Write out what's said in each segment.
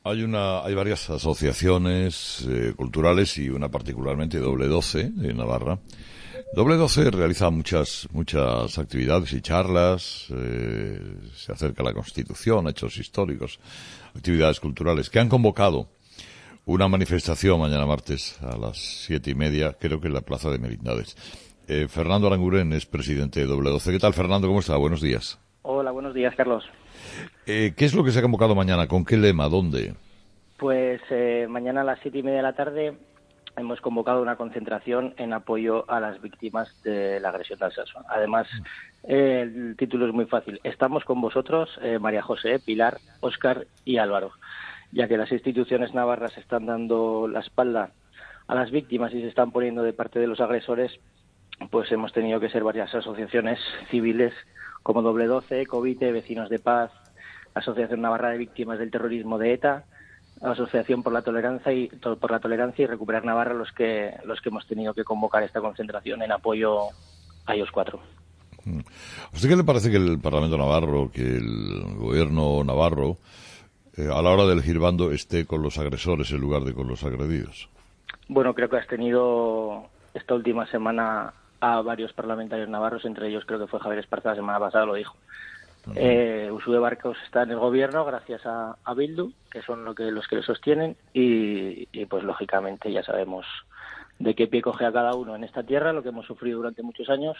Hay varias asociaciones culturales y una particularmente Doble 12 de Navarra. Doble 12 realiza muchas actividades y charlas, se acerca a la Constitución, hechos históricos, actividades culturales, que han convocado una manifestación mañana martes a las 7:30, creo que en la Plaza de Merindades. Fernando Aranguren es presidente de Doble 12. ¿Qué tal, Fernando? ¿Cómo está? Buenos días. Hola, buenos días, Carlos. ¿Qué es lo que se ha convocado mañana? ¿Con qué lema? ¿Dónde? Pues mañana a las 7:30 de la tarde hemos convocado una concentración en apoyo a las víctimas de la agresión de Alsasua. Además, el título es muy fácil. Estamos con vosotros, María José, Pilar, Óscar y Álvaro, ya que las instituciones navarras están dando la espalda a las víctimas y se están poniendo de parte de los agresores. Pues hemos tenido que ser varias asociaciones civiles como Doble 12, Covite, Vecinos de Paz, Asociación Navarra de Víctimas del Terrorismo de ETA, Asociación por la Tolerancia y Recuperar Navarra, los que hemos tenido que convocar esta concentración en apoyo a ellos cuatro. ¿A usted qué le parece que el Parlamento navarro, que el gobierno navarro, a la hora de elegir bando, esté con los agresores en lugar de con los agredidos? Bueno, creo que has tenido esta última semana a varios parlamentarios navarros, entre ellos creo que fue Javier Esparza la semana pasada, lo dijo. Uxue Barkos está en el gobierno gracias a Bildu, que son los que lo sostienen, y pues lógicamente ya sabemos de qué pie coge a cada uno en esta tierra, lo que hemos sufrido durante muchos años,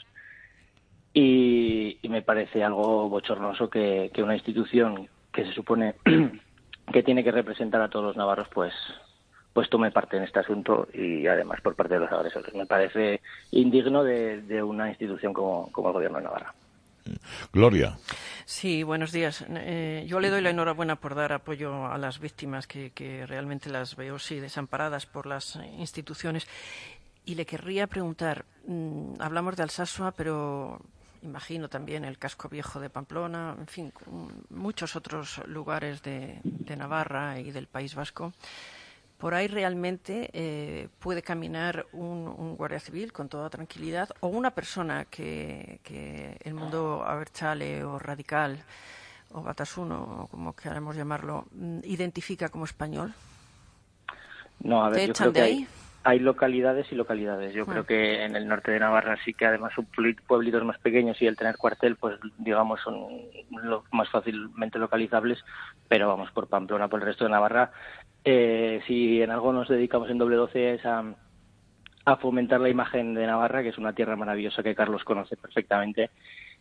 y me parece algo bochornoso que una institución que se supone que tiene que representar a todos los navarros pues tome parte en este asunto, y además por parte de los agresores. Me parece indigno de una institución como el gobierno de Navarra. Gloria. Sí, buenos días. Yo le doy la enhorabuena por dar apoyo a las víctimas, que realmente las veo, sí, desamparadas por las instituciones. Y le querría preguntar, hablamos de Alsasua, pero imagino también el Casco Viejo de Pamplona, en fin, muchos otros lugares de Navarra y del País Vasco. Por ahí realmente puede caminar un guardia civil con toda tranquilidad, o una persona que el mundo abertzale o radical o batasuno, o como queramos llamarlo, identifica como español. No, a ver, yo creo de que ahí? hay localidades y localidades. Yo creo que en el norte de Navarra sí que además son pueblitos más pequeños y el tener cuartel, pues digamos, son más fácilmente localizables, pero vamos, por Pamplona, por el resto de Navarra, si en algo nos dedicamos en Doble 12 es a fomentar la imagen de Navarra, que es una tierra maravillosa que Carlos conoce perfectamente,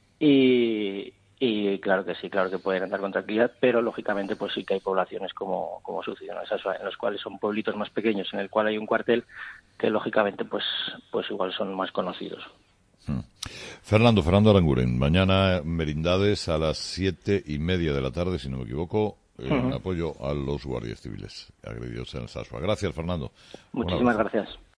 y claro que sí, claro que pueden andar con tranquilidad, pero lógicamente pues sí que hay poblaciones como sucedió en Alsasua, en los cuales son pueblitos más pequeños, en el cual hay un cuartel que lógicamente pues igual son más conocidos. Fernando Aranguren, mañana Merindades a las 7:30 de la tarde, si no me equivoco, en apoyo a los guardias civiles agredidos en Alsasua. Gracias, Fernando. Muchísimas gracias.